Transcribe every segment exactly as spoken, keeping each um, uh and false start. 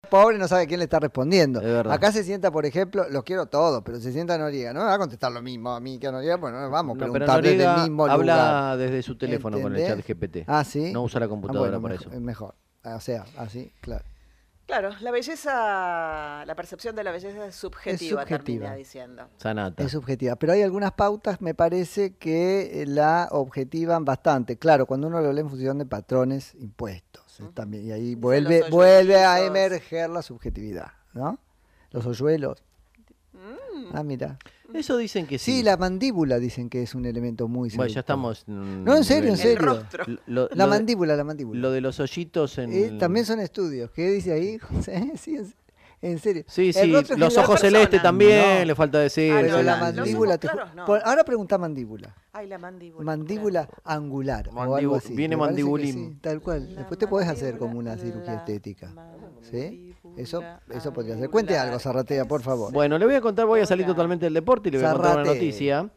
pobre no sabe quién le está respondiendo. Es verdad. Acá se sienta, por ejemplo, los quiero todos, pero se sienta Noriega. No me va a contestar lo mismo a mí que a Noriega, pues no nos vamos a No, pero preguntar desde Noriega el mismo habla lugar. desde su teléfono con el ¿Entendés? chat G P T. Ah, ¿sí? No usa la Ah, computadora bueno, para mejor, eso. es mejor. O sea, así, claro. Claro, la belleza, la percepción de la belleza es subjetiva, Es subjetiva. termina diciendo. Sanata. Es subjetiva, pero hay algunas pautas, me parece, que eh, la objetivan bastante. Claro, cuando uno lo lee en función de patrones impuestos, eh, Ujú. también, y ahí Dice vuelve, los vuelve a hoyuelitos. emerger la subjetividad, ¿no? Los hoyuelos. Mm. Ah, mira. Eso dicen que sí. Sí, la mandíbula dicen que es un elemento muy Bueno, ya seductor. estamos... mm, No, en serio, en nivel- El serio. rostro. Lo, La lo de- mandíbula, la mandíbula. Lo de los hoyitos en... Eh, también son estudios. ¿Qué dice ahí, José? Sí, en, en serio. Sí, El sí, rostro en los general- ojos persona. celestes también, No. le falta decir. Ah, Pero no, la la- los mandíbula... ojos te ju- claros no. por- ahora pregunta mandíbula. Ay, la mandíbula. Mandíbula claro. angular o Mandibu- algo así. viene Me parece que mandibulín. sí, tal cual. La Después te podés hacer como mandíbula, una cirugía la estética. ¿Sí? Eso, mandíbula eso podría ser. Cuente algo, angular. Zarratea, por favor. Bueno, le voy a contar, voy a salir Hola. totalmente del deporte y le voy a contar una Zarrate. noticia.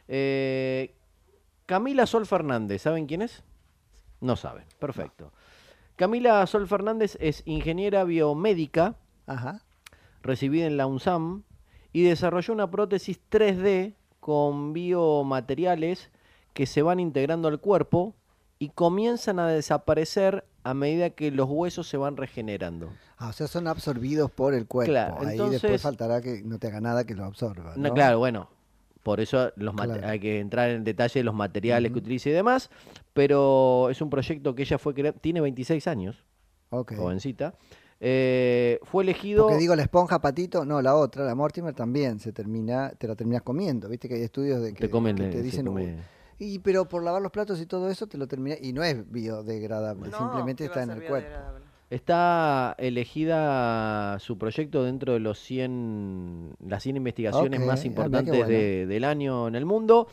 Eh, Camila Sol Fernández, ¿saben quién es? No saben, perfecto. Camila Sol Fernández es ingeniera biomédica, Ajá. recibida en la UNSAM, y desarrolló una prótesis tres D con biomateriales que se van integrando al cuerpo y comienzan a desaparecer a medida que los huesos se van regenerando. Ah, o sea, son absorbidos por el cuerpo. Claro, Ahí entonces- después faltará que no te haga nada que lo absorba. No, ¿no? claro, bueno, por eso los mate- Claro. hay que entrar en detalle de los materiales que Ujú. utiliza y demás, pero es un proyecto que ella fue creada, tiene veintiséis años, Ok. jovencita, eh, fue elegido... Porque digo, la esponja patito, no, la otra, la Mortimer también se termina, te la terminas comiendo. Viste que hay estudios de que te comen, que te se dicen, come- "Uy, y pero por lavar los platos y todo eso te lo termina y no es biodegradable, No, simplemente que va está a en ser el cuerpo. biodegradable. Está elegida su proyecto dentro de los cien, las cien investigaciones Ok, más ah, mirá qué importantes bueno. de- del año en el mundo.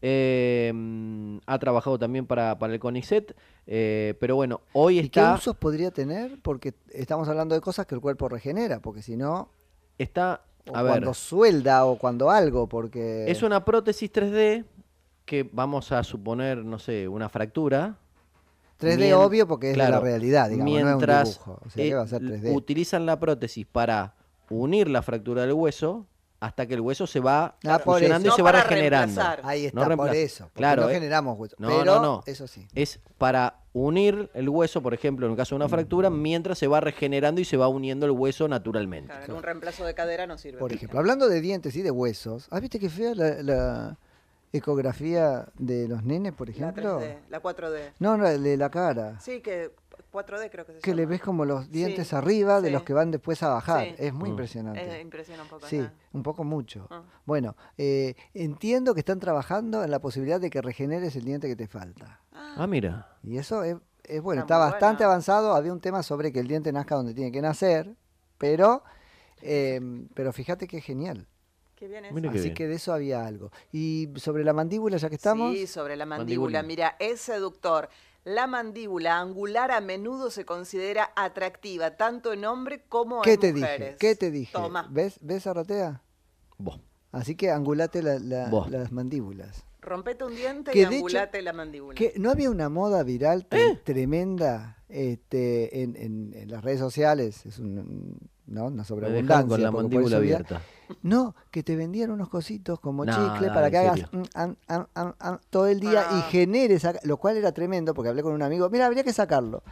Eh, mm, ha trabajado también para, para el CONICET, eh, pero bueno, hoy ¿Y qué está, usos podría tener? Porque estamos hablando de cosas que el cuerpo regenera, porque si no, está, o a ver, cuando suelda o cuando algo, porque... es una prótesis tres D que vamos a suponer, no sé, una fractura. tres D Mien- obvio porque es de la claro, realidad, digamos, mientras no es un dibujo. O sea, eh, que va a ser tres D. utilizan la prótesis para unir la fractura del hueso hasta que el hueso se va Ah, por fusionando eso. y se No va para regenerando. reemplazar. Ahí No está, por reemplaza. eso. Porque Claro, no eh. generamos hueso. No, pero, no, no. eso sí. Es para unir el hueso, por ejemplo, en el caso de una fractura, mientras se va regenerando y se va uniendo el hueso naturalmente. Claro, en un reemplazo de cadera no sirve. Por ejemplo, hablando de dientes y de huesos, ¿has visto qué fea la, la ecografía de los nenes, por La ejemplo? tres D, la cuatro D. No, no, de la cara. Sí, que cuatro D creo que se Que le llama. ves como los dientes Sí, arriba de sí. los que van después a bajar. Sí. Es muy Mm. impresionante. Eh, impresiona un poco. Sí, ajá. un poco mucho. Ah. Bueno, eh, entiendo que están trabajando en la posibilidad de que regeneres el diente que te falta. Ah, mira. Y eso es, es bueno, Está está muy bastante bueno. avanzado. Había un tema sobre que el diente nazca donde tiene que nacer, pero, eh, pero fíjate que es genial. Qué bien eso. Mira qué Así bien. que de eso había algo. Y sobre la mandíbula, ya que estamos, Sí, sobre la mandíbula. Mandíbula. Mira, es seductor. La mandíbula angular a menudo se considera atractiva, tanto en hombre como ¿qué en te mujeres. dije? ¿Qué te dije? Toma, ¿Ves, ¿Ves, Arratea? Vos. Así que angulate la- la- Vos. las mandíbulas. rompete un diente Que y de hecho- angulate la mandíbula. Que no había una moda viral ¿Eh? tre- tremenda este, en, en- en las redes sociales, es un- ¿no? una Me sobreabundancia. dejaron con la porque mandíbula por eso abierta. No, que te vendían unos cositos como No, chicle no, para en que hagas serio. mm, am, am, am, am, todo el día y Ah. generes, acá- lo cual era tremendo porque hablé con un amigo, mira, habría que sacarlo.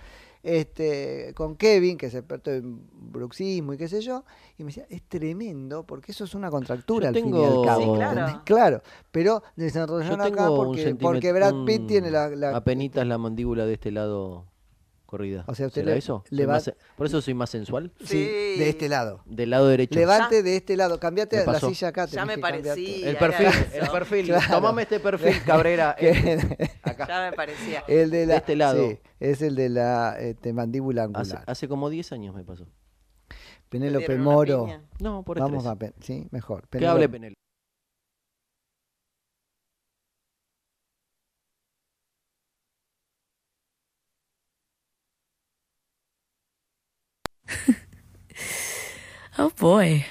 Este, con Kevin, que es experto en bruxismo y qué sé yo, y me decía, es tremendo porque eso es una contractura Yo al fin y tengo- al cabo. Sí, claro. ¿entendés? Claro, pero Yo desarrollaron acá tengo un porque, sentimiento, porque Brad Pitt un- tiene la... la- apenitas la mandíbula de este lado corrida. O sea, usted ¿Será le- eso? le Soy va- más se- por eso soy más sensual. sí, Sí. de este lado. Del lado derecho. Levante Ya. de este lado, cambiate Me la pasó. silla acá. Ya tenés me que cambiarte. parecía. El era perfil, eso. el perfil. Claro. Tomame este perfil, Cabrera. Que- eh, acá. Ya me parecía. El de, la, De este lado. sí, es el de la este, mandíbula Hace, angular. hace como diez años me pasó. ¿Te Penélope dieron una Moro. piña? No, por Vamos estrés. a pen- sí, mejor. Que Penélope- hable Penel. Oh boy.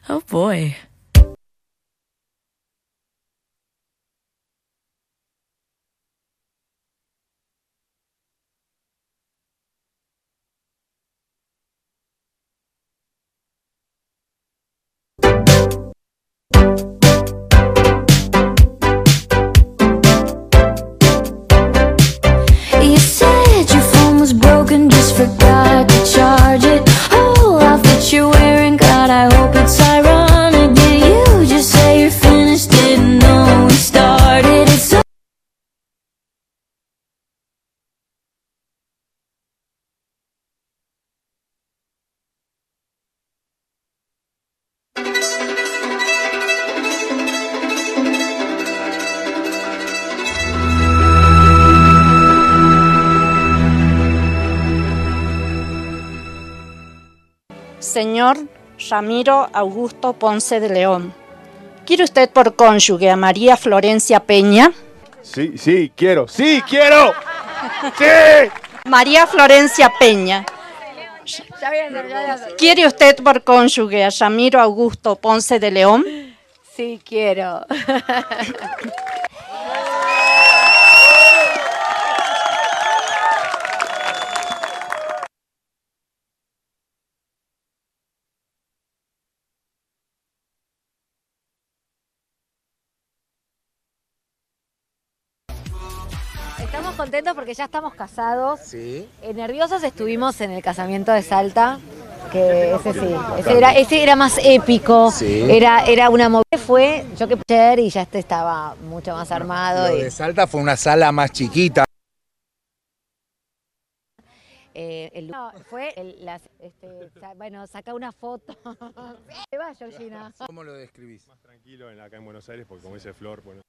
Oh boy. You said your phone was broken, just forgot to charge it. Oh, outfit you're wearing, God, I hope it's ironic. Did you just say you're finished? Didn't know we started. It's so Señor Ramiro Augusto Ponce de León, ¿quiere usted por cónyuge a María Florencia Peña? Sí, sí, quiero, sí, quiero. ¡Sí! María Florencia Peña. ¿Quiere usted por cónyuge a Ramiro Augusto Ponce de León? Sí, quiero. Estamos contentos porque ya estamos casados. Sí. Eh, nerviosos estuvimos en el casamiento de Salta, que ese sí, ese era, ese era más épico. Sí. Era, era una movida. Fue, yo que ayer y ya este estaba mucho más armado. Lo y, de Salta fue una sala más chiquita. eh, el, no, fue el, las, este, sa- bueno, saca una foto. ¿Qué va, Georgina? ¿Cómo lo describís? Más tranquilo en- acá en Buenos Aires, porque como dice Flor, bueno.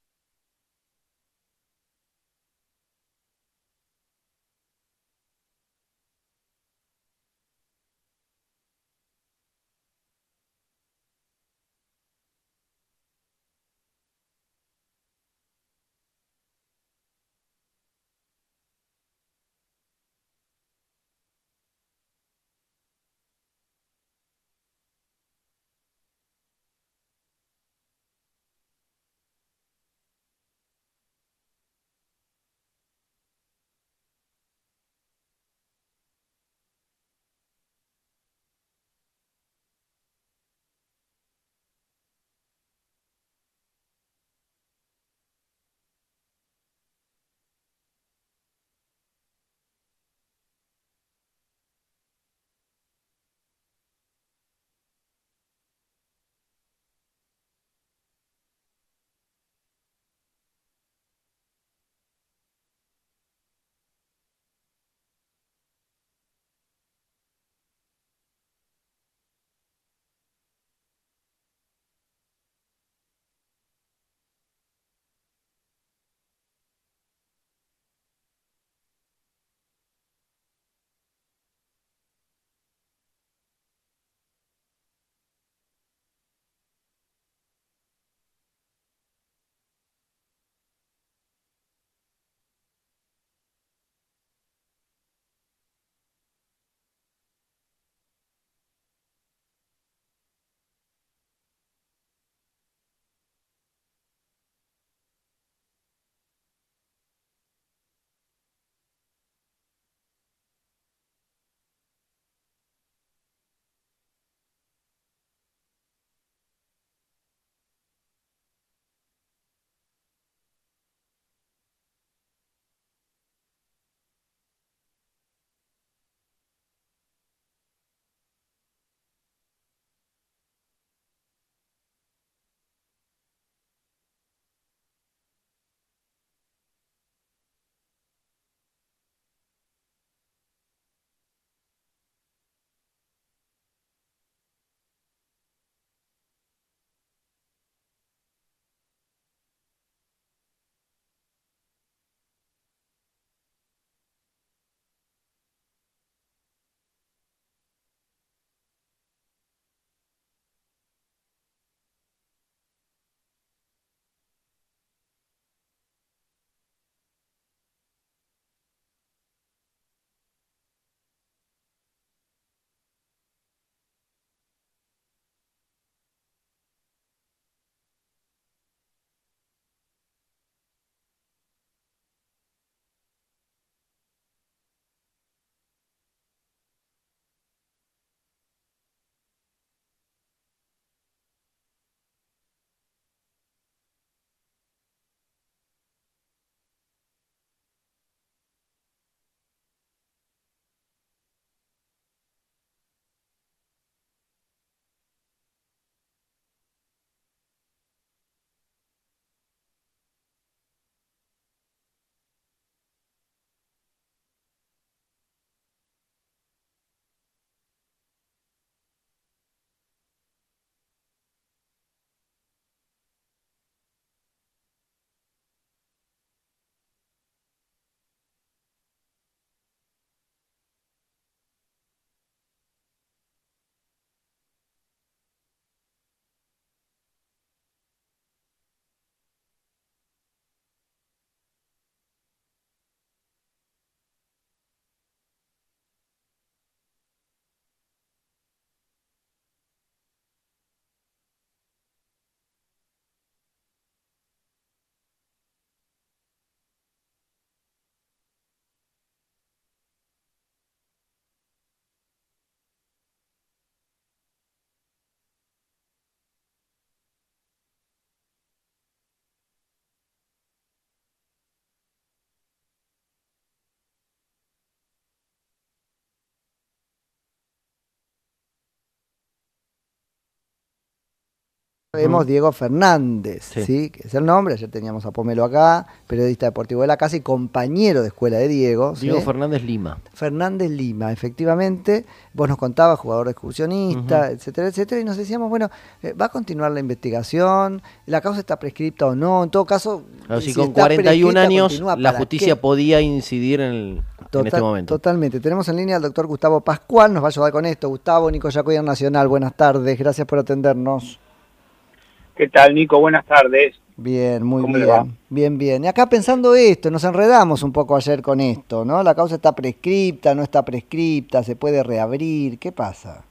Vemos Mm. Diego Fernández, Sí. ¿sí? Que es el nombre. Ayer teníamos a Pomelo acá, periodista deportivo de la casa y compañero de escuela de Diego. ¿sí? Diego Fernández Lima. Fernández Lima, efectivamente. Vos nos contabas, jugador excursionista, Ujú. etcétera, etcétera. Y nos decíamos, bueno, eh, ¿va a continuar la investigación? ¿La causa está prescripta o no? En todo caso, Claro, si si con está cuarenta y un prescripta, años continúa, la ¿para justicia qué? podía incidir en, el- en Total- este momento. Totalmente. Tenemos en línea al doctor Gustavo Pascual, nos va a ayudar con esto. Gustavo, Nico Yacoyer Nacional, buenas tardes, gracias por atendernos. ¿Qué tal, Nico? Buenas tardes. Bien, muy ¿Cómo le va? bien, bien, bien. Y acá pensando esto, nos enredamos un poco ayer con esto, ¿no? La causa está prescripta, no está prescripta, se puede reabrir, ¿qué pasa?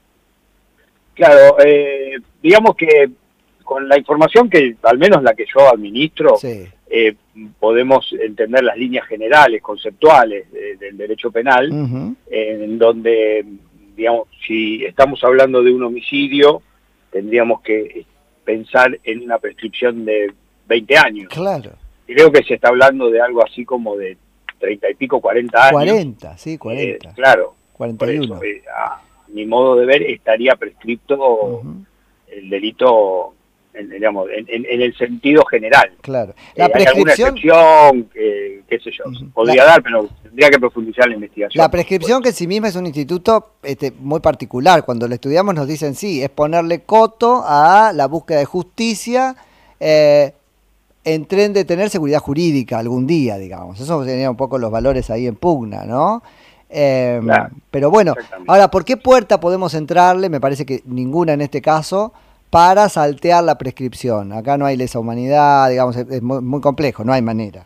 Claro, eh, digamos que con la información que, al menos la que yo administro, Sí. eh, podemos entender las líneas generales, conceptuales de- del derecho penal, Ujú. en donde, digamos, si estamos hablando de un homicidio, tendríamos que pensar en una prescripción de veinte años. Claro, Creo que se está hablando de algo así como de treinta y pico, cuarenta años. cuarenta, sí, Eh, cuarenta, claro, cuarenta por y eso, uno. eh, a mi modo de ver, estaría prescripto Ujú. el delito, en, digamos, en, en- en el sentido general. Claro. Eh, La hay alguna prescripción, excepción, que, qué sé yo, Ujú. podría La- dar, pero tendría que profundizar la investigación. la prescripción que en sí misma es un instituto este, muy particular. Cuando lo estudiamos nos dicen, sí, es ponerle coto a la búsqueda de justicia, eh, en tren de tener seguridad jurídica algún día, digamos. Eso serían un poco los valores ahí en pugna, ¿no? Eh, Claro, pero bueno, exactamente. ahora, ¿por qué puerta podemos entrarle? Me parece que ninguna en este caso, para saltear la prescripción. Acá no hay lesa humanidad, digamos, es, es muy, muy complejo, no hay manera.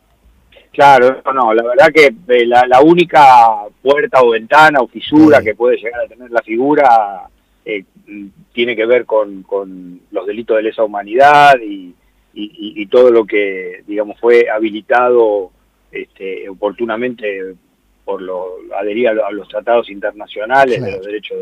Claro, no, no, la verdad que eh, la, la única puerta o ventana o fisura Sí. que puede llegar a tener la figura eh, mm, tiene que ver con, con los delitos de lesa humanidad y, y, y- y todo lo que, digamos, fue habilitado este, oportunamente por lo, adherir a, lo- a los tratados internacionales Claro. de los derechos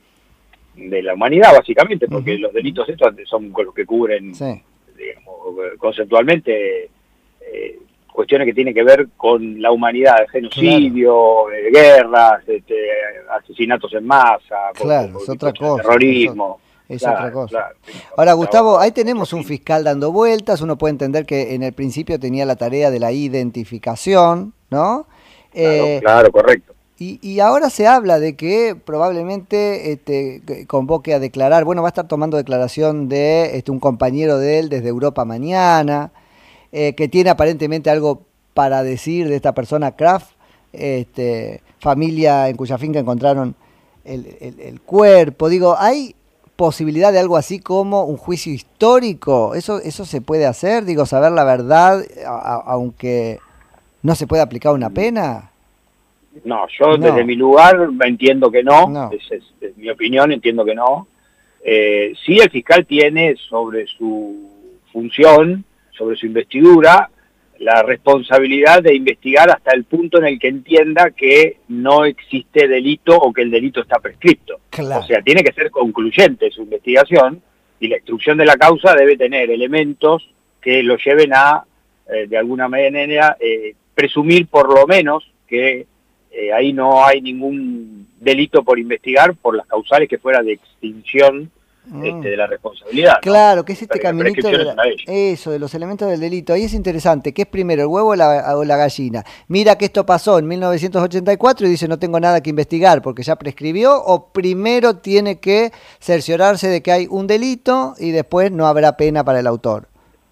de, de la humanidad, básicamente, porque Ujú. los delitos estos son con los que cubren, Sí, digamos, conceptualmente, eh, cuestiones que tienen que ver con la humanidad, genocidio, eh, guerras, este, asesinatos en masa, por- Claro, por- es otra cuestiones de cosa, terrorismo. es Claro, otra cosa. claro. Ahora, Gustavo, Trabajo- ahí tenemos un fiscal dando vueltas, uno puede entender que en el principio tenía la tarea de la identificación, ¿no? Claro, Eh, claro, correcto. Y, y ahora se habla de que probablemente este, que convoque a declarar, bueno, va a estar tomando declaración de este, un compañero de él desde Europa mañana, eh, que tiene aparentemente algo para decir de esta persona, Kraft, este, familia en cuya finca encontraron el, el- el cuerpo. Digo, ¿hay posibilidad de algo así como un juicio histórico? ¿Eso, eso se puede hacer? Digo, saber la verdad, a- a- aunque no se pueda aplicar una pena. No, yo No. desde mi lugar entiendo que no, No. Es, es- es mi opinión, entiendo que no. Eh, sí, el fiscal tiene sobre su función, sobre su investidura, la responsabilidad de investigar hasta el punto en el que entienda que no existe delito o que el delito está prescripto. Claro. O sea, tiene que ser concluyente su investigación y la instrucción de la causa debe tener elementos que lo lleven a, eh, de alguna manera, eh, presumir por lo menos que eh, ahí no hay ningún delito por investigar por las causales que fuera de extinción Mm. este, de la responsabilidad, ¿no? Claro, que es este La caminito prescripción de es la- una de ellas. eso, de los elementos del delito. Ahí es interesante, ¿qué es primero, el huevo o la, o la gallina? Mira que esto pasó en mil novecientos ochenta y cuatro y dice no tengo nada que investigar porque ya prescribió, o primero tiene que cerciorarse de que hay un delito y después no habrá pena para el autor.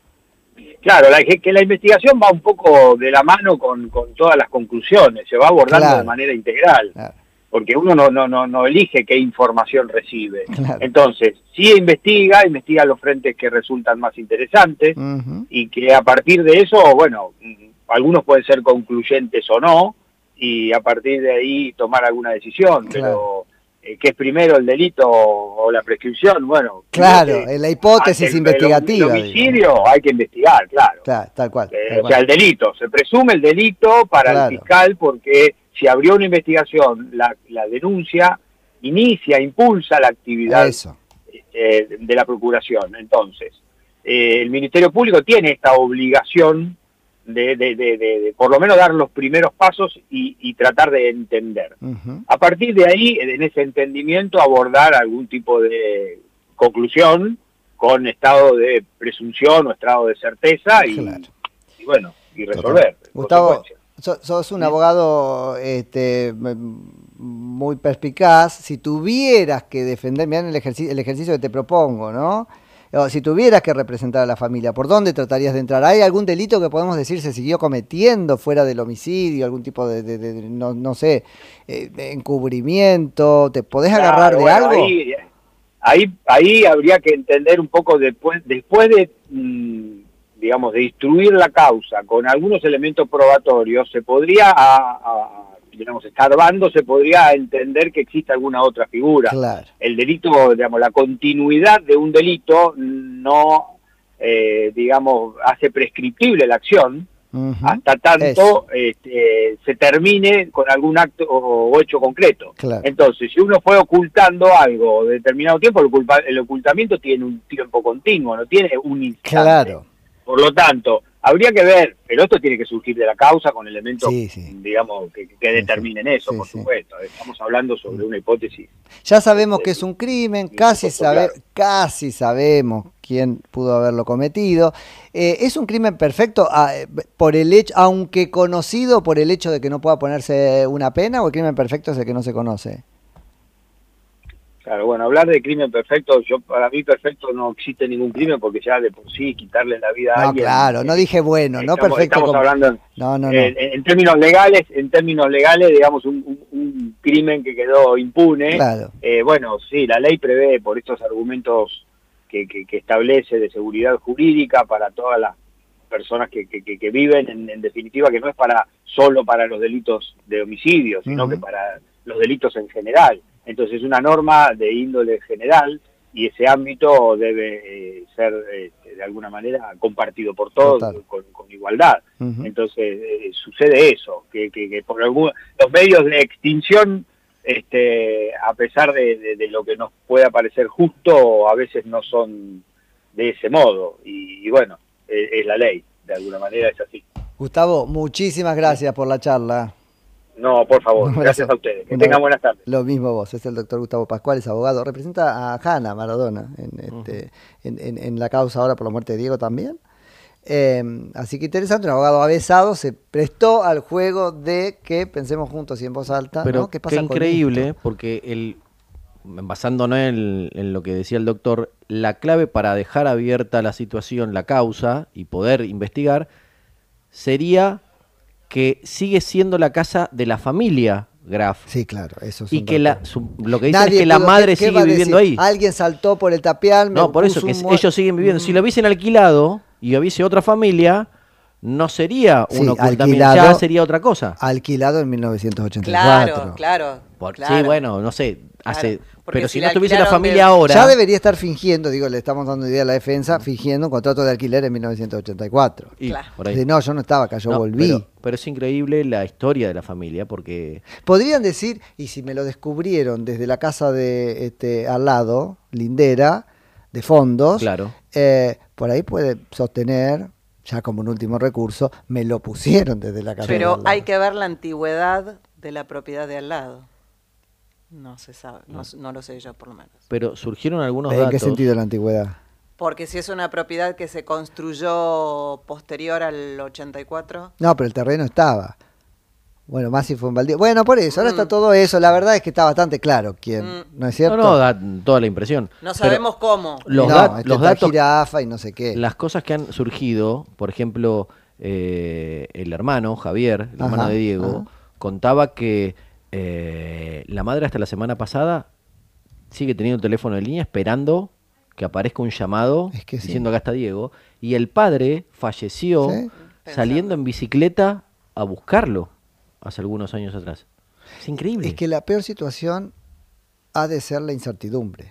Claro, la, que la investigación va un poco de la mano con, con todas las conclusiones, se va abordando Claro. de manera integral, Claro. porque uno no, no, no, no elige qué información recibe. Claro. Entonces, si investiga, investiga los frentes que resultan más interesantes, Ujú. y que a partir de eso, bueno, mm, algunos pueden ser concluyentes o no, y a partir de ahí tomar alguna decisión, Claro. pero eh, ¿qué es primero, el delito o la prescripción? Bueno, Claro, creo que en la hipótesis ante el- investigativa. El, digo. homicidio hay que investigar, claro. Claro, tal cual. Eh, tal o sea, cual. el delito, se presume el delito para Claro. el fiscal porque si abrió una investigación, la, la denuncia inicia, impulsa la actividad Eso. eh, de la procuración. Entonces, eh, el Ministerio Público tiene esta obligación de, de, de, de, de por lo menos dar los primeros pasos y, y tratar de entender. Ujú. A partir de ahí, en ese entendimiento, abordar algún tipo de conclusión con estado de presunción o estado de certeza y, Claro. y bueno, y resolver. en Gustavo, consecuencia. so- sos un abogado este, m- muy perspicaz. Si tuvieras que defender, mirá el ejercicio, el ejercicio que te propongo, ¿no? O si tuvieras que representar a la familia, ¿por dónde tratarías de entrar? ¿Hay algún delito que podemos decir se siguió cometiendo fuera del homicidio? ¿Algún tipo de, de- de- no, no sé, eh, de encubrimiento? ¿Te podés agarrar Claro, de bueno, algo? Ahí, ahí, ahí habría que entender un poco después, después de, mm, digamos, de instruir la causa con algunos elementos probatorios, se podría, a, a- digamos, escarbando, se podría entender que existe alguna otra figura. Claro. El delito, digamos, la continuidad de un delito no, eh, digamos, hace prescriptible la acción, Ujú. hasta tanto Eso. este, se termine con algún acto o, o hecho concreto. Claro. Entonces, si uno fue ocultando algo determinado tiempo, el, oculpa- el ocultamiento tiene un tiempo continuo, no tiene un instante. Claro. Por lo tanto, habría que ver, pero esto tiene que surgir de la causa con elementos, Sí, sí. digamos, que, que determinen eso, Sí, por sí. supuesto. Estamos hablando sobre una hipótesis. Ya sabemos que es un crimen, casi, supuesto, sabe, claro. casi sabemos quién pudo haberlo cometido. Eh, ¿Es un crimen perfecto ah, eh, por el hecho, aunque conocido por el hecho de que no pueda ponerse una pena, o el crimen perfecto es el que no se conoce? Claro, bueno, hablar de crimen perfecto, yo para mí perfecto no existe ningún crimen porque ya de por sí quitarle la vida a No, alguien. claro, no dije bueno, no estamos, perfecto. Estamos como- hablando en, No, no, no. en- en términos legales, en términos legales, digamos un, un- un crimen que quedó impune. Claro. Eh, bueno, sí, la ley prevé por estos argumentos que, que, que establece de seguridad jurídica para todas las personas que, que, que- que viven, en, en definitiva, que no es para solo para los delitos de homicidio, sino Ujú. que para los delitos en general. Entonces es una norma de índole general y ese ámbito debe eh, ser este, de alguna manera compartido por todos Total. con, con igualdad. Ujú. Entonces eh, sucede eso, que, que, que por algún, los medios de extinción, este, a pesar de, de- de lo que nos pueda parecer justo, a veces no son de ese modo. Y, y bueno, es, es la ley, de alguna manera es así. Gustavo, muchísimas gracias por la charla. No, por favor, Un abrazo. gracias a ustedes. Que Un tengan abra- buenas tardes. Lo mismo vos, es el doctor Gustavo Pascual, es abogado, representa a Hanna Maradona en, este, en, en- en la causa ahora por la muerte de Diego también. Eh, así que interesante, un abogado avesado se prestó al juego de que pensemos juntos y en voz alta, Pero ¿no? ¿Qué qué pasa con increíble, esto? porque el, basándonos en, en lo que decía el doctor, la clave para dejar abierta la situación, la causa y poder investigar, sería que sigue siendo la casa de la familia Graf. Sí, claro, eso es Y un que la, dato. su- lo que dicen Nadie es que la pudo- madre ¿qué- qué sigue va a viviendo decir? ahí. Alguien saltó por el tapial, me No, por eso, puso que un mu- ellos siguen viviendo. Si Mm. lo hubiesen alquilado y hubiese otra familia, no sería un Sí, ocultamiento, alquilado. ya sería otra cosa. Alquilado en mil novecientos ochenta y cuatro. Claro, claro. Por- claro. Sí, bueno, no sé, hace, Claro, porque pero si si la no tuviese la alquilaron familia de- ahora, Ya debería estar fingiendo, digo, le estamos dando idea a la defensa, fingiendo un contrato de alquiler en mil novecientos ochenta y cuatro. y Claro. por ahí. Dice, no, yo no estaba acá, yo No, volví. Pero, pero es increíble la historia de la familia, porque Podrían decir, y si me lo descubrieron desde la casa de este al lado, Lindera, de fondos, Claro. eh, por ahí puede sostener, ya como un último recurso, me lo pusieron desde la casa de Pero al lado. hay que ver la antigüedad de la propiedad de al lado. No se sabe, no, no lo sé yo por lo menos. pero surgieron algunos ¿En datos. qué sentido la antigüedad? Porque si es una propiedad que se construyó posterior al ochenta y cuatro, No, pero el terreno estaba. Bueno, Masi fue un baldío. Bueno, por eso, ahora Mm. está todo eso. La verdad es que está bastante claro quién, Mm. ¿no es cierto? No, no, da toda la impresión. no Pero sabemos cómo. los, no, dat- este los está datos, jirafa y no sé qué. las cosas que han surgido, por ejemplo, eh, el hermano, Javier, el Ajá, hermano de Diego, ajá. contaba que eh, la madre hasta la semana pasada sigue teniendo el teléfono en línea esperando que aparezca un llamado Es que sí. diciendo acá está Diego, y el padre falleció ¿Sí? saliendo en bicicleta a buscarlo hace algunos años atrás. Es increíble. Es que la peor situación ha de ser la incertidumbre.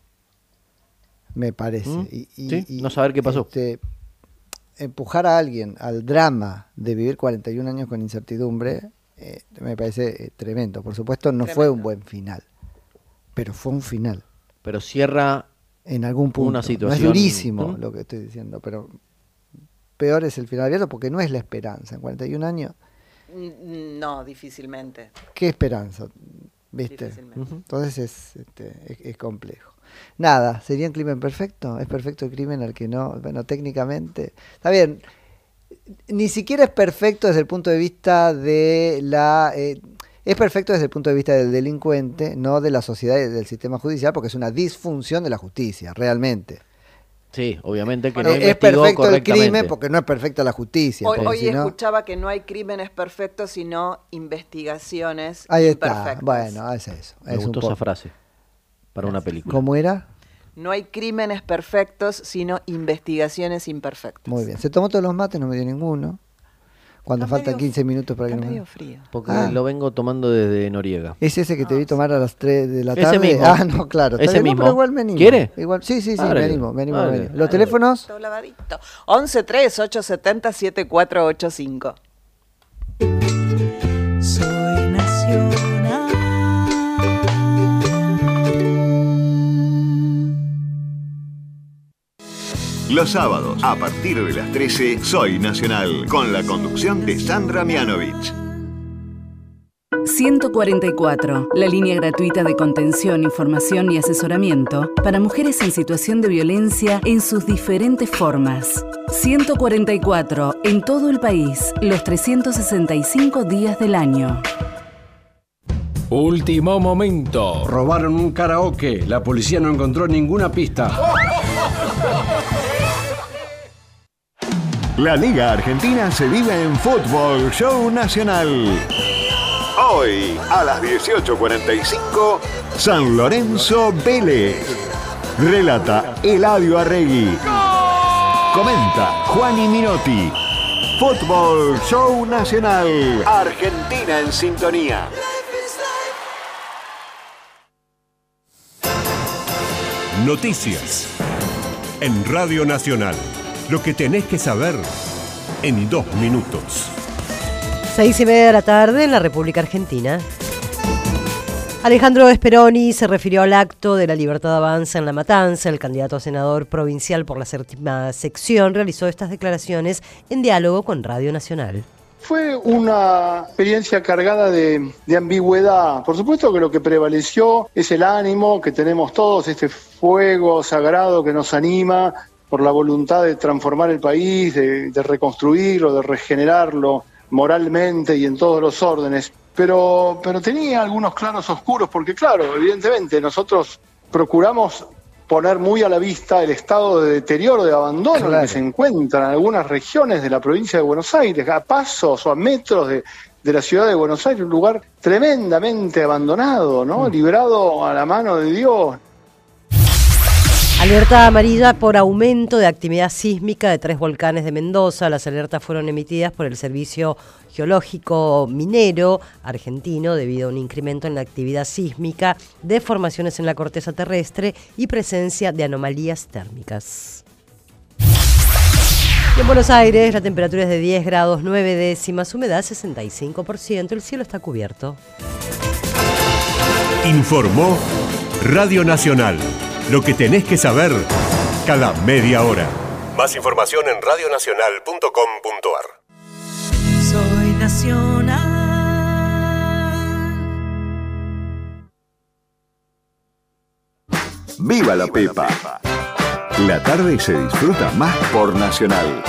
Me parece. ¿Mm? Y, y- Sí, y, no saber qué pasó. este, empujar a alguien al drama de vivir cuarenta y un años con incertidumbre eh, me parece eh, tremendo. Por supuesto, no fue un Tremendo. buen final, pero fue un final. Pero cierra En algún punto. Una No es situación- durísimo ¿Mm? lo que estoy diciendo, pero peor es el final abierto porque no es la esperanza. En cuarenta y un años, Mm, No, difícilmente. ¿qué esperanza? ¿viste? Entonces es, este, es, es complejo. Nada, ¿sería un crimen perfecto? ¿Es perfecto el crimen al que no? Bueno, técnicamente, está bien, ni siquiera es perfecto desde el punto de vista de la... Eh, es perfecto desde el punto de vista del delincuente, no de la sociedad y del sistema judicial, porque es una disfunción de la justicia, realmente. Sí, obviamente que no es investigó perfecto el correctamente. crimen porque no es perfecta la justicia. Hoy, hoy si no... escuchaba que no hay crímenes perfectos, sino investigaciones Ahí está, imperfectas. bueno, es eso. Me es gustó un esa poco. frase para una película. ¿Cómo era? No hay crímenes perfectos, sino investigaciones imperfectas. Muy bien. Se tomó todos los mates, no me dio ninguno. Cuando Está faltan medio- quince minutos para que Está no me... medio frío. Porque Ah. lo vengo tomando desde Noriega. ¿Es ese que te vi tomar a las tres de la Ese tarde? mismo. Ah, no, claro. está Ese bien, no, mismo. pero igual me animo. ¿Quiere? Igual, sí, sí, sí, Dale. me animo, me animo, me Dale. animo. ¿Los Dale. teléfonos? Todo lavadito. once tres ocho siete cero siete cuatro ocho cinco. Soy nacional. Los sábados, a partir de las trece, Soy Nacional, con la conducción de Sandra Mianovich. ciento cuarenta y cuatro, la línea gratuita de contención, información y asesoramiento para mujeres en situación de violencia en sus diferentes formas. ciento cuarenta y cuatro, en todo el país, los trescientos sesenta y cinco días del año. Último momento. Robaron un karaoke. La policía no encontró ninguna pista. La Liga Argentina se vive en Fútbol Show Nacional. Hoy, a las dieciocho cuarenta y cinco, San Lorenzo Vélez. Relata Eladio Arregui. Comenta Juani Minotti. Fútbol Show Nacional. Argentina en sintonía. Noticias. En Radio Nacional. Lo que tenés que saber en dos minutos. Seis y media de la tarde en la República Argentina. Alejandro Speroni se refirió al acto de La Libertad Avanza en La Matanza. El candidato a senador provincial por la séptima sección realizó estas declaraciones en diálogo con Radio Nacional. Fue una experiencia cargada de, de ambigüedad. Por supuesto que lo que prevaleció es el ánimo que tenemos todos, este fuego sagrado que nos anima por la voluntad de transformar el país, de, de reconstruirlo, de regenerarlo moralmente y en todos los órdenes. Pero, pero tenía algunos claros oscuros, porque claro, evidentemente nosotros procuramos poner muy a la vista el estado de deterioro, de abandono en el que se encuentran algunas regiones de la provincia de Buenos Aires, a pasos o a metros de, de la ciudad de Buenos Aires, un lugar tremendamente abandonado, ¿no? Librado a la mano de Dios. Alerta amarilla por aumento de actividad sísmica de tres volcanes de Mendoza. Las alertas fueron emitidas por el Servicio Geológico Minero argentino debido a un incremento en la actividad sísmica, deformaciones en la corteza terrestre y presencia de anomalías térmicas. Y en Buenos Aires la temperatura es de diez grados nueve décimas, humedad sesenta y cinco por ciento, el cielo está cubierto. Informó Radio Nacional. Lo que tenés que saber cada media hora. Más información en radionacional punto com punto ar. Soy nacional. ¡Viva la Pepa! La tarde se disfruta más por Nacional.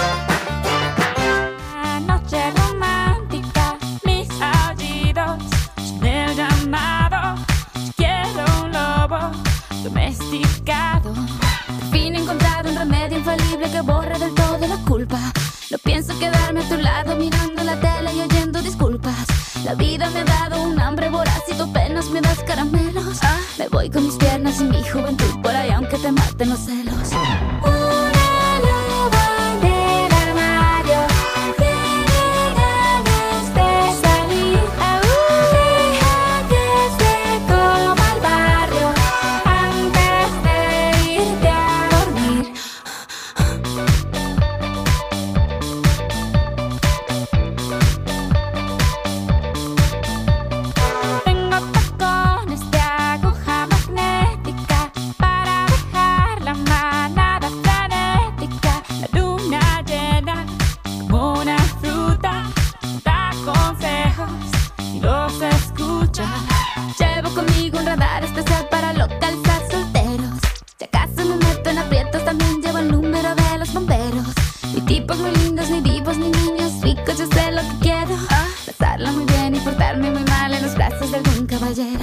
Noche romántica, mis aullidos son el llamado. Quiero un lobo domesticado. Por fin he encontrado un remedio infalible que borra del todo la culpa. No pienso quedarme a tu lado mirando la tele y oyendo disculpas. La vida me ha dado un hambre voraz y tú apenas me das caramelos. Me voy con mis piernas y mi juventud por ahí aunque te maten los celos. Una loba del armario tiene ganas de salir. Deja que se coma el barrio antes de irte a dormir. Tengo tacones de aguja magnética. conmigo un radar especial para localizar solteros. Si acaso me meto en aprietos, también llevo el número de los bomberos. Ni tipos muy lindos, ni divos, ni niños ricos, yo sé lo que quiero. Pasarla muy bien y portarme muy mal en los brazos de algún caballero.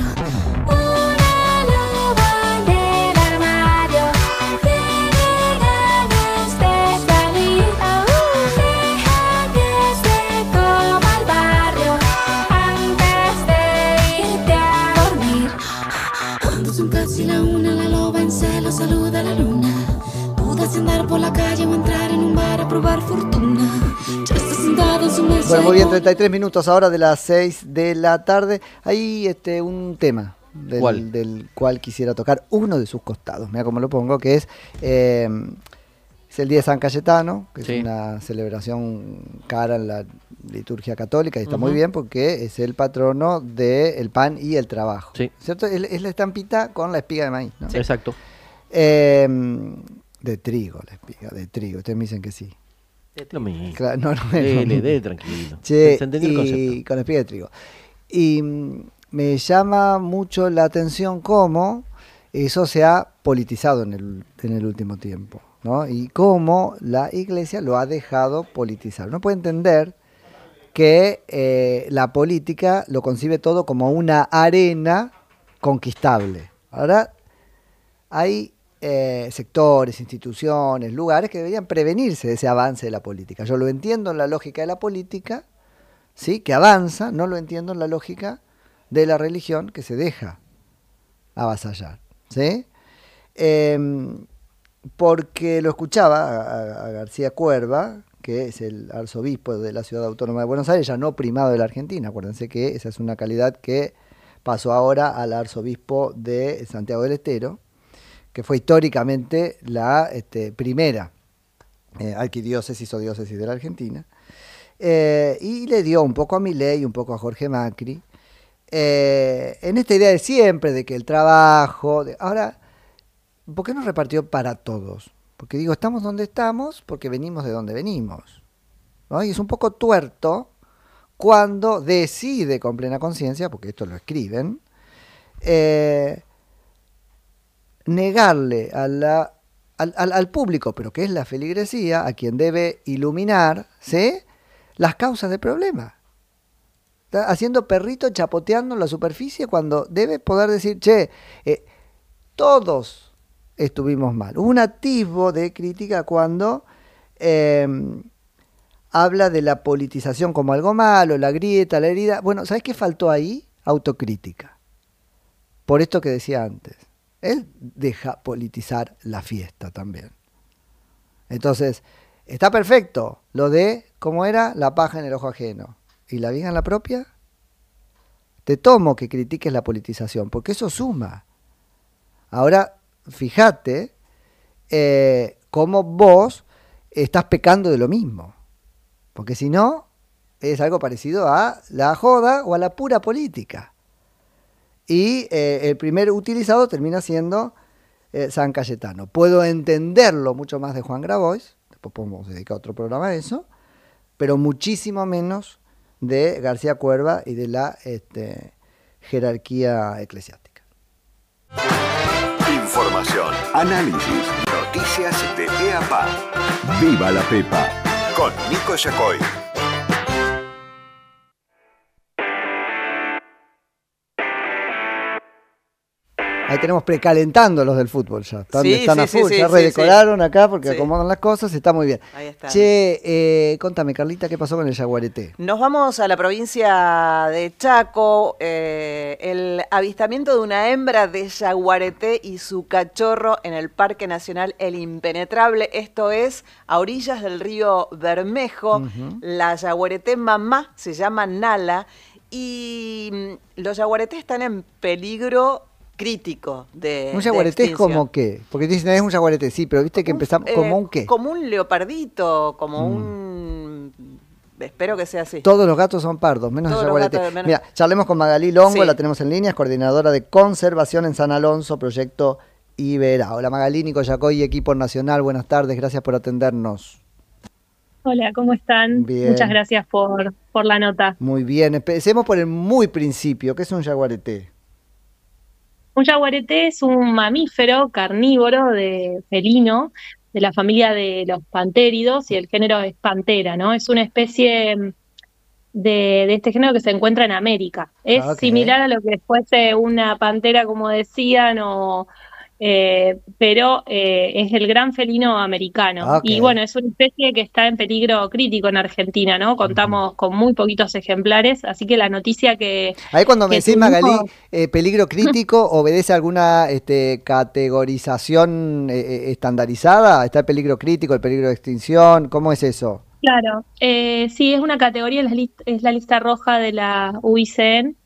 Una loba en el armario, tiene ganas de salir. Deja que se coma el barrio antes de irte a dormir. Cuando son casi la una, la loba en celo saluda a la luna. Dudas si andar por la calle o entrar en un bar a probar fortuna. Ya está sentado en su mesa. Bueno, muy bien, treinta y tres minutos ahora de las seis de la tarde. Hay este, un tema del ¿Cuál? del cual quisiera tocar uno de sus costados. Mira cómo lo pongo, que es, eh, es el Día de San Cayetano, que Sí. es una celebración cara en la liturgia católica, y está Ujú. muy bien porque es el patrono del pan y el trabajo. Sí. ¿Cierto? Es, es la estampita con la espiga de maíz, ¿no? Exacto. Eh, de trigo, la espiga, de trigo. Ustedes me dicen que sí. Lo mismo. Claro, no, no, no, Dele, no. dele, tranquilo. Che, Se entendió el y concepto. con espiga de trigo. Y mm, me llama mucho la atención cómo eso se ha politizado en el, en el último tiempo, ¿no? Y cómo la iglesia lo ha dejado politizar. Uno puede entender que eh, la política lo concibe todo como una arena conquistable. Ahora, hay eh, sectores, instituciones, lugares que deberían prevenirse de ese avance de la política. Yo lo entiendo en la lógica de la política, ¿sí?, que avanza, no lo entiendo en la lógica de la religión, que se deja avasallar, ¿sí? Eh, porque lo escuchaba a, a García Cuerva, que es el arzobispo de la Ciudad Autónoma de Buenos Aires, ya no primado de la Argentina. Acuérdense que esa es una calidad que pasó ahora al arzobispo de Santiago del Estero, que fue históricamente la este, primera eh, arquidiócesis o diócesis de la Argentina, eh, y le dio un poco a Milei y un poco a Jorge Macri, eh, en esta idea de siempre, de que el trabajo... De, ahora, ¿por qué no repartió para todos? Porque digo, estamos donde estamos porque venimos de donde venimos, ¿no? Y es un poco tuerto cuando decide con plena conciencia, porque esto lo escriben, eh, negarle a la, al, al, al público, pero que es la feligresía, a quien debe iluminar, ¿sí?, las causas del problema. Está haciendo perrito chapoteando en la superficie cuando debe poder decir, che, eh, todos estuvimos mal. Hubo un atisbo de crítica cuando eh, habla de la politización como algo malo, la grieta, la herida. Bueno, ¿sabes qué faltó ahí? Autocrítica. Por esto que decía antes. Él deja politizar la fiesta también. Entonces, está perfecto lo de, ¿cómo era? La paja en el ojo ajeno. ¿Y la viga en la propia? Te tomo que critiques la politización, porque eso suma. Ahora, fíjate eh, cómo vos estás pecando de lo mismo. Porque si no, es algo parecido a la joda o a la pura política. Y eh, el primer utilizado termina siendo eh, San Cayetano. Puedo entenderlo mucho más de Juan Grabois, después podemos dedicar otro programa a eso, pero muchísimo menos de García Cuerva y de la este, jerarquía eclesiástica. Información, análisis, noticias de pe a pa. ¡Viva la Pepa! Con Nico Yacoy. Ahí tenemos precalentando los del fútbol ya. Están, Sí, están sí, a full, sí, ya sí, redecoraron acá porque sí. acomodan las cosas, está muy bien. Ahí está. Che, eh, contame, Carlita, ¿qué pasó con el yaguareté? Nos vamos a la provincia de Chaco. Eh, el avistamiento de una hembra de yaguareté y su cachorro en el Parque Nacional El Impenetrable. Esto es a orillas del río Bermejo. Ujú. La yaguareté mamá se llama Nala y mm, los yaguaretés están en peligro crítico de ¿Un de yaguareté es extinción. como qué? Porque dicen, es un yaguareté, sí, pero viste que empezamos, Eh, ¿como un qué? Como un leopardito, como Mm. un... Espero que sea así. Todos los gatos son pardos, menos Todos el los yaguareté. gatos, menos- Mira, charlemos con Magalí Longo, Sí. la tenemos en línea, es coordinadora de conservación en San Alonso, proyecto Ibera. Hola Magalí, Nico Yacoy, equipo nacional, buenas tardes, gracias por atendernos. Hola, ¿cómo están? Bien. Muchas gracias por, por la nota. Muy bien, empecemos por el muy principio, ¿qué es un yaguareté? Un yaguareté es un mamífero carnívoro de felino de la familia de los pantéridos y el género es Panthera, ¿no? Es una especie de, de este género que se encuentra en América. Es Ok. similar a lo que fuese una pantera, como decían, o, eh, pero eh, es el gran felino americano. Ok. Y bueno, es una especie que está en peligro crítico en Argentina, ¿no? Contamos con muy poquitos ejemplares, así que la noticia que... Ahí cuando me que decís, tuvimos- Magalí, eh, peligro crítico, ¿obedece a alguna este, categorización eh, eh, estandarizada? ¿Está el peligro crítico, el peligro de extinción? ¿Cómo es eso? Claro, eh, sí, es una categoría, es la, lista, es la lista roja de la U I C N.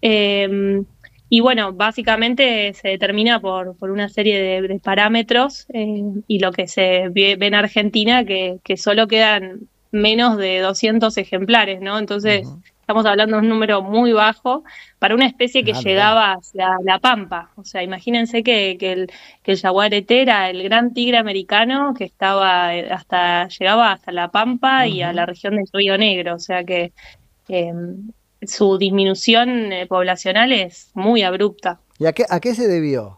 eh, y bueno, básicamente se determina por, por una serie de, de parámetros eh, y lo que se ve, ve en Argentina, que, que solo quedan menos de doscientos ejemplares, ¿no? Entonces, estamos hablando de un número muy bajo para una especie que Ah, mirá. llegaba hacia la Pampa. O sea, imagínense que, que el, que el yaguareté era el gran tigre americano que estaba eh, hasta, llegaba hasta la Pampa y a la región del Río Negro. O sea que eh, su disminución eh, poblacional es muy abrupta. ¿Y a qué, a qué se debió?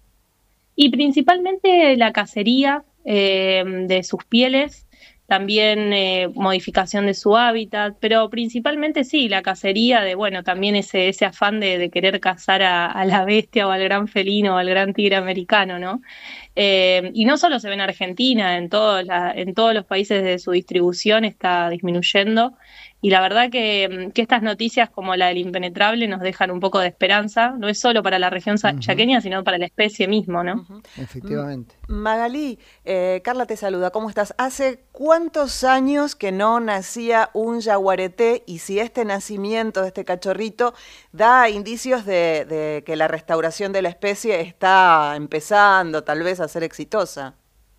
Y principalmente la cacería eh, de sus pieles, también eh, modificación de su hábitat, pero principalmente sí, la cacería de, bueno, también ese, ese afán de, de querer cazar a, a la bestia o al gran felino o al gran tigre americano, ¿no? Eh, y no solo se ve en Argentina, en, todos la- en todos los países de su distribución está disminuyendo. Y la verdad que, que estas noticias como la del impenetrable nos dejan un poco de esperanza, no es solo para la región sa- Ujú. chaqueña, sino para la especie mismo, ¿no? Efectivamente. Magalí, eh, Carla te saluda, ¿cómo estás? ¿Hace cuántos años que no nacía un yaguareté y si este nacimiento de este cachorrito da indicios de, de que la restauración de la especie está empezando tal vez a ser exitosa?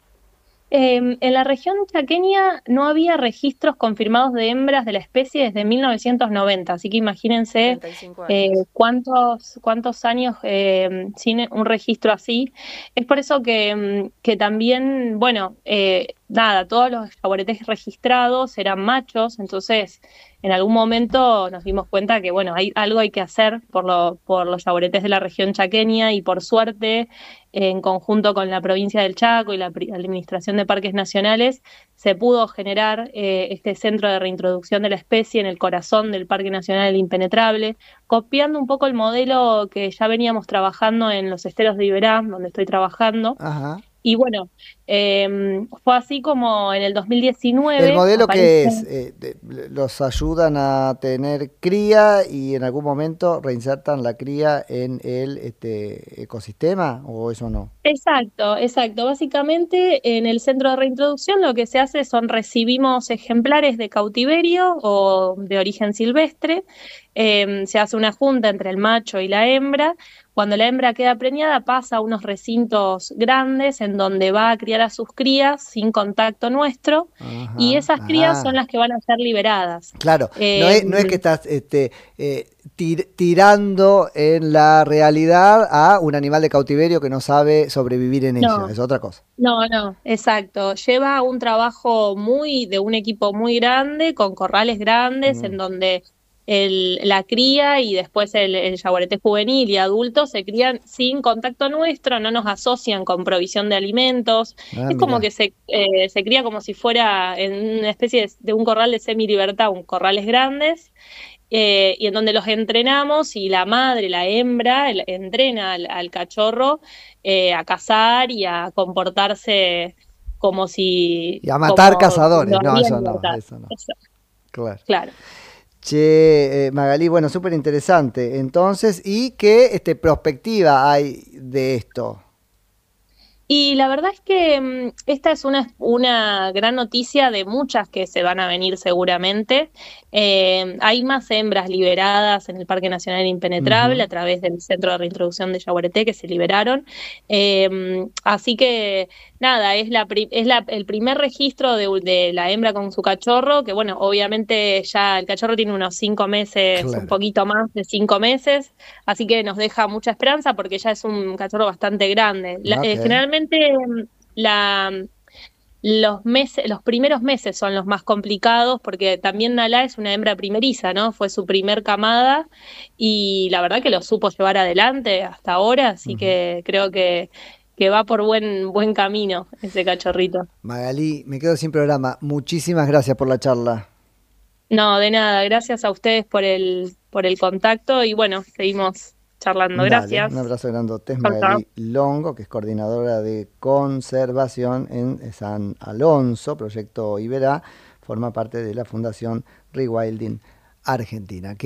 Eh, en la región chaqueña no había registros confirmados de hembras de la especie desde mil novecientos noventa, así que imagínense treinta y cinco eh, años. cuántos, cuántos años eh, sin un registro así. Es por eso que, mm, que también, bueno, eh, nada, todos los yaguaretés registrados eran machos, entonces en algún momento nos dimos cuenta que, bueno, hay, algo hay que hacer por, lo, por los yaguaretés de la región chaqueña y por suerte, en conjunto con la provincia del Chaco y la pri- Administración de Parques Nacionales, se pudo generar eh, este centro de reintroducción de la especie en el corazón del Parque Nacional El Impenetrable, copiando un poco el modelo que ya veníamos trabajando en los esteros de Iberá, donde estoy trabajando. Ajá. Y bueno, eh, fue así como en el dos mil diecinueve... ¿El modelo aparece- que es? Eh, de- los ayudan a tener cría y en algún momento reinsertan la cría en el este, ecosistema, ¿o eso no? Exacto, exacto. Básicamente en el centro de reintroducción lo que se hace son recibimos ejemplares de cautiverio o de origen silvestre, eh, se hace una junta entre el macho y la hembra. Cuando la hembra queda preñada pasa a unos recintos grandes en donde va a criar a sus crías sin contacto nuestro y esas crías ah. son las que van a ser liberadas. Claro, no, Eh, es, no es que estás este, eh, tir- tirando en la realidad a un animal de cautiverio que no sabe sobrevivir en No. ella, es otra cosa. No, no, exacto. Lleva un trabajo muy de un equipo muy grande, con corrales grandes, Mm. en donde el, la cría y después el, el yaguareté juvenil y adulto se crían sin contacto nuestro, no nos asocian con provisión de alimentos. Ah, es como mirá. que se, eh, se cría como si fuera en una especie de, de un corral de semi-libertad, un corrales grandes. eh, y en donde los entrenamos y la madre, la hembra, el- entrena al, al cachorro eh, a cazar y a comportarse como si... Y a matar como cazadores, cuando no, había eso no, libertad. eso no. Eso, Claro. claro. Che, eh, Magalí, bueno, súper interesante. Entonces, ¿y qué este, perspectiva hay de esto? Y la verdad es que mm, esta es una, una gran noticia de muchas que se van a venir seguramente. Eh, hay más hembras liberadas en el Parque Nacional Impenetrable Ujú. a través del Centro de Reintroducción de Yaguareté que se liberaron. Eh, así que nada, es, la, pri- es la, el primer registro de, de la hembra con su cachorro, que bueno, obviamente ya el cachorro tiene unos cinco meses, Claro. un poquito más de cinco meses, así que nos deja mucha esperanza porque ya es un cachorro bastante grande. La- eh, Ok. generalmente mm, la, los meses, los primeros meses son los más complicados, porque también Nalá es una hembra primeriza, ¿no? Fue su primer camada y la verdad que lo supo llevar adelante hasta ahora, así uh-huh. que creo que, que va por buen, buen camino ese cachorrito. Magalí, me quedo sin programa. Muchísimas gracias por la charla. No, de nada, gracias a ustedes por el, por el contacto y bueno, seguimos charlando. Gracias. Dale, un abrazo grandote. Magalí Longo, que es coordinadora de conservación en San Alonso, Proyecto Iberá, forma parte de la Fundación Rewilding Argentina.